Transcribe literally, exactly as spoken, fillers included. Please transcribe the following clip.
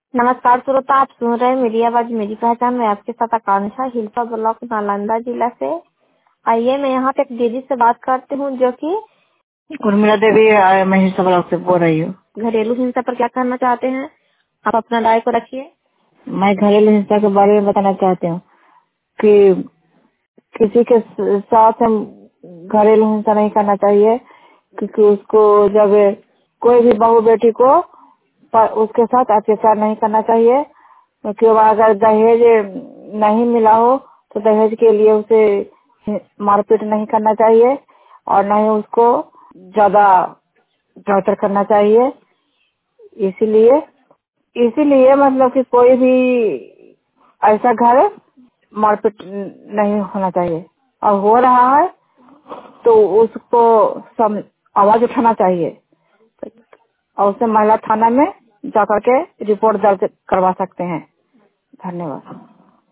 नमस्कार श्रोता, आप सुन रहे हैं मेरी आवाज मेरी पहचान में आपके साथ आकांक्षा, हिलसा ब्लॉक, नालंदा जिला से। आइए मैं यहाँ पे एक दीदी से बात करती हूँ जो कि उर्मिला देवी अ, मैं हिस्सा ब्लॉक से बोल रही हूँ। घरेलू हिंसा पर क्या करना चाहते हैं। आप अपना राय को रखिए। मैं घरेलू हिंसा के बारे में बताना चाहती हूँ कि किसी के साथ हम घरेलू हिंसा नहीं करना चाहिए, क्योंकि उसको जब कोई भी बहू बेटी को पर उसके साथ अत्याचार नहीं करना चाहिए, क्योंकि वह अगर दहेज नहीं मिला हो तो दहेज के लिए उसे मारपीट नहीं करना चाहिए और न ही उसको ज्यादा टॉर्चर करना चाहिए। इसीलिए इसीलिए मतलब कि कोई भी ऐसा घर मारपीट नहीं होना चाहिए, और हो रहा है तो उसको सम आवाज उठाना चाहिए और उसे महिला थाना में जाकर के रिपोर्ट दर्ज करवा सकते हैं। धन्यवाद।